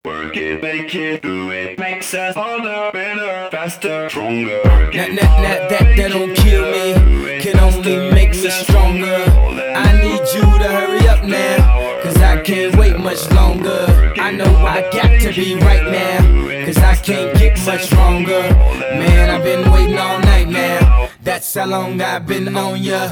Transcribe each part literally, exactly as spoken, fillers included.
Work it, make it, do it, makes us harder, better, faster, stronger. That, that, that, that, that don't kill me, can only make me stronger. I need you to hurry up now, cause I can't wait much longer. I know I got to be right now, cause I can't get much stronger. Man, I've been waiting all night now, that's how long I've been on ya.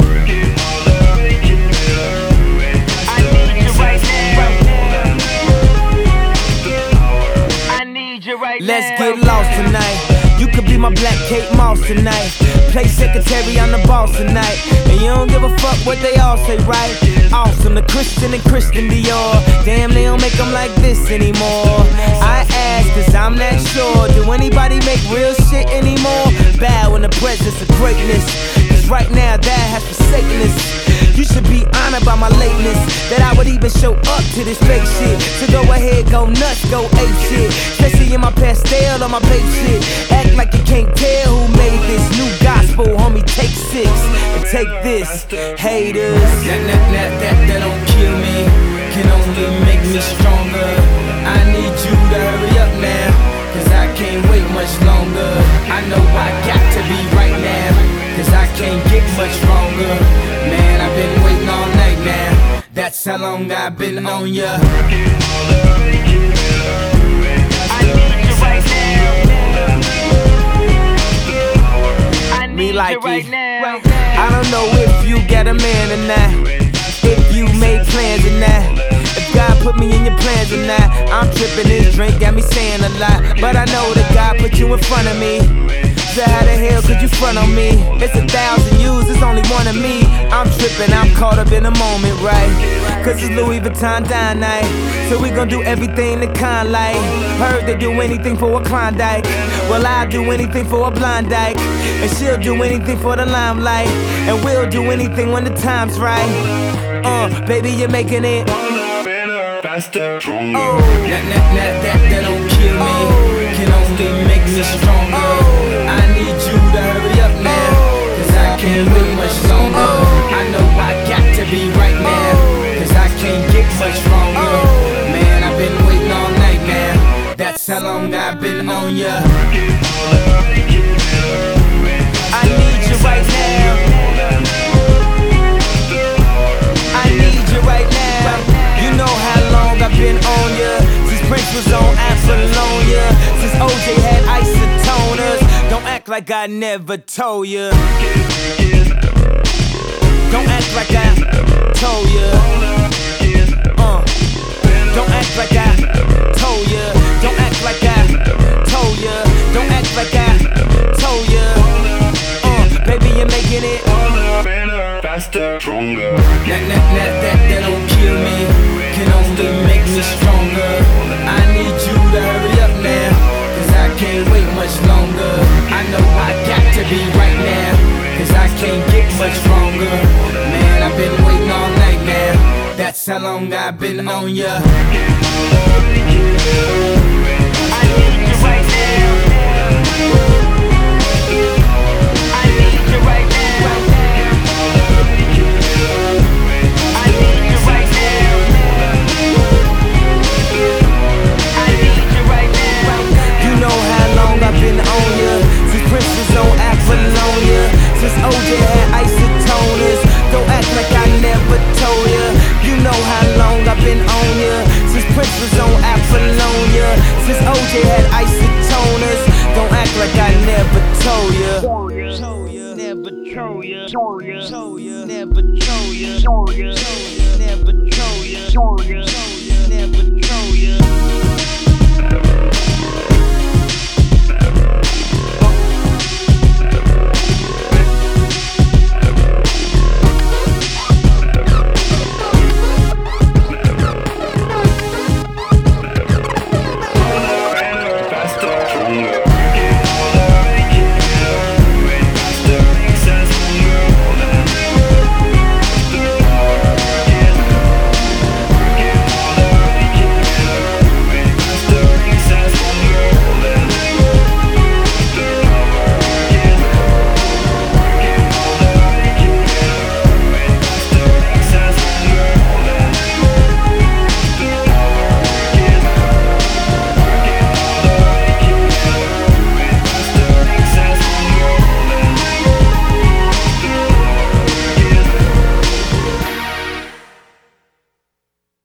Let's get lost tonight. You could be my black Kate Moss tonight. Play secretary, I'm the boss tonight. And you don't give a fuck what they all say, right? Awesome, the Christian and Christian Dior. Damn, they don't make them like this anymore. I ask, cause I'm not sure. Do anybody make real shit anymore? Bow in the presence of greatness, cause right now that has forsaken us. You should be honored by my lateness, that I would even show up to this fake shit. So go ahead, go nuts, go ape shit. Especially in my pastel on my babe shit. Act like you can't tell who made this new gospel, homie, take six and take this, haters. That, that, that, that, that don't kill me, can only make me stronger. I need you to hurry up now, cause I can't wait much longer. I know I got to be right now, cause I can't get much stronger. Man, I've been waiting all night now, that's how long I've been on ya. Me like it. I don't know if you got a man or not, if you made plans or not, if God put me in your plans or not. I'm tripping, this drink got me saying a lot, but I know that God put you in front of me. So how the hell could you front on me? It's a thousand yous, it's only one of me. I'm tripping, I'm caught up in the moment, right? Cause it's Louis Vuitton dine night, so we gon' do everything the kind like. Heard they do anything for a Klondike, well I'll do anything for a blind dyke. And she'll do anything for the limelight, and we'll do anything when the time's right. Uh, baby, you're making it Better, faster, stronger. Oh, that, that, that, that, that don't kill me, can only make me stronger. I need you to hurry up now, cause I can't wait much longer. I know I got to be right now, cause I can't get much stronger. Man, I've been waiting all night now, that's how long I've been on ya. I need you right now, I need you right now. You know how long I've been on ya, since Prince was on Apollonia, since O J had isotoners. Don't act like I never told ya, don't act like I told ya. uh, Don't act like I told ya, don't act like I told ya, don't act like I told ya. uh, Baby, you're making it better, faster, stronger. That, that, that, that, that don't kill me, can only make me stronger. I need you to hurry up now, cause I can't wait much longer. I know I got to be right now, cause I can't get much stronger. Man, I've been waiting all night now, that's how long I've been on ya. I need you right now, I need you right now, I need you right now, I need you right now. You know how long I've been on ya, since Prince was on Apollonia, since O J had isotoners. Don't act like I never told ya. You know how long I've been on ya, since Prince was on Apollonia, since O J had isotoners. Don't act like I never told ya. Never told ya, never told ya, never told ya, never told ya.